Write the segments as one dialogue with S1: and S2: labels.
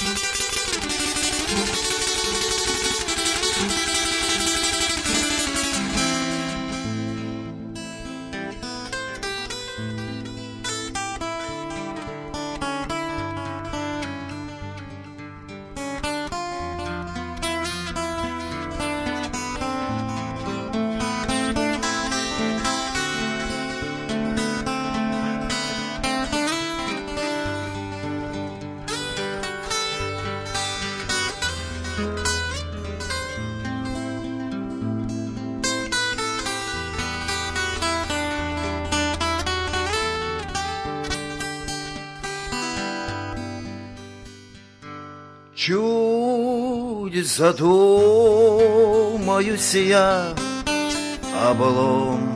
S1: Чуть задумаюсь я облом,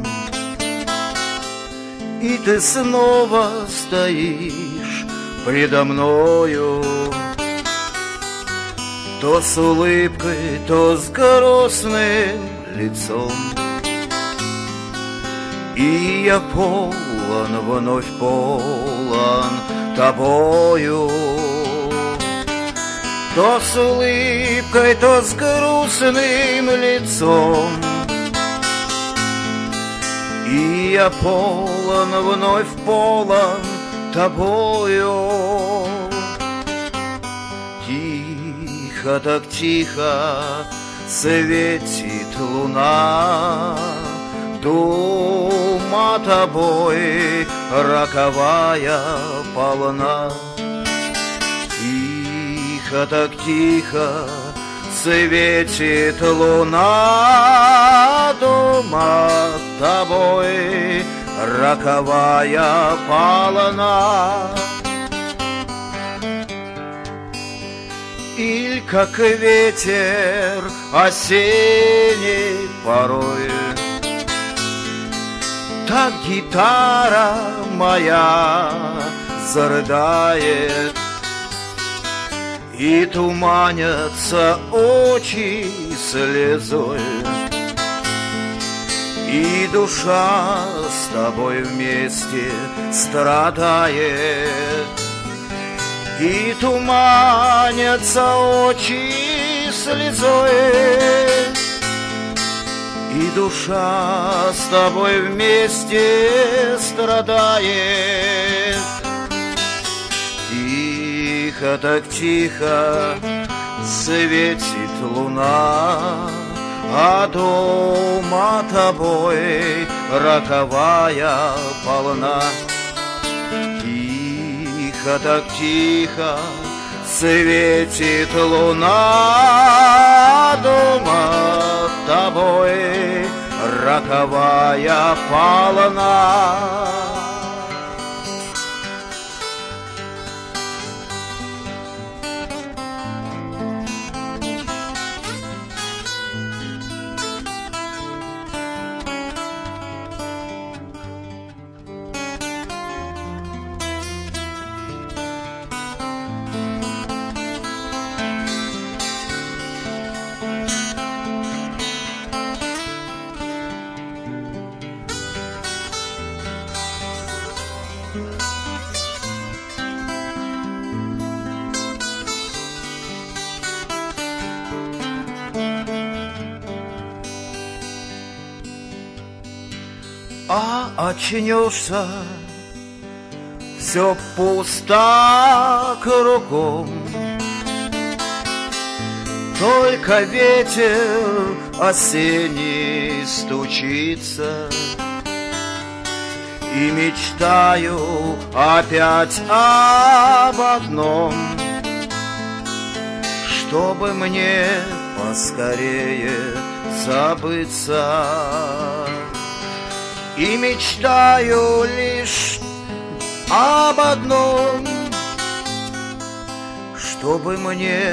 S1: и ты снова стоишь предо мною, то с улыбкой, то с грустным лицом. И я полон, вновь полон тобою, то с улыбкой, то с грустным лицом. И я полон, вновь полон тобою. Тихо, так тихо светит луна, дума тобой роковая полна. Тихо, так тихо светит луна, дума тобой роковая полна. Иль как ветер осенний порой, так гитара моя зарыдает, и туманятся очи слезой, и душа с тобой вместе страдает, и туманятся очи слезой, и душа с тобой вместе страдает. Тихо, так тихо светит луна, а дома тобой роковая полна. Тихо, так тихо светит луна, а дома тобой роковая полна. А очнешься, все пусто кругом, только ветер осенний стучится, и мечтаю опять об одном, чтобы мне поскорее забыться. И мечтаю лишь об одном, чтобы мне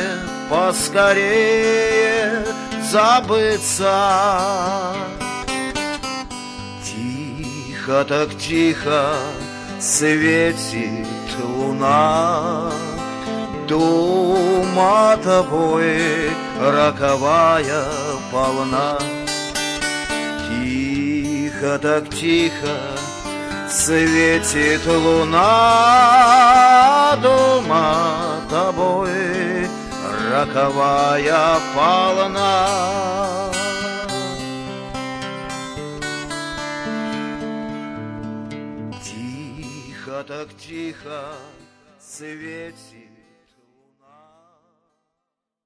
S1: поскорее забыться. Тихо, так тихо светит луна, дума тобой роковая полна. Тихо, так тихо светит луна, дома тобой каковая полна. Тихо так тихо светит